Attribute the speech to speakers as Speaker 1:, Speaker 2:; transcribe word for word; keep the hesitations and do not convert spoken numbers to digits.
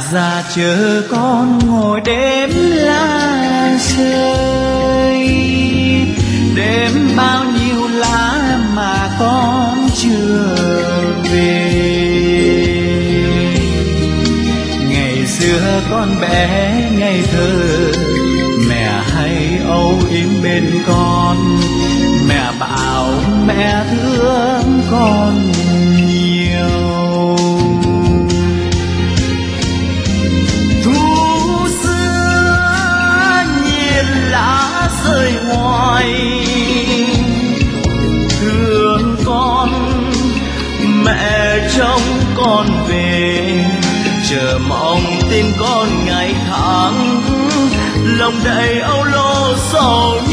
Speaker 1: già chờ con ngồi đêm lá rơi, đêm bao nhiêu lá mà con chưa về. Ngày xưa con bé ngây thơ, mẹ hay âu yếm bên con, mẹ bảo mẹ thương con nhiều. Thu xưa nhìn lá rơi hoài, thương con mẹ trông con về, chờ mong tin con ngày tháng, lòng đầy âu lo sầu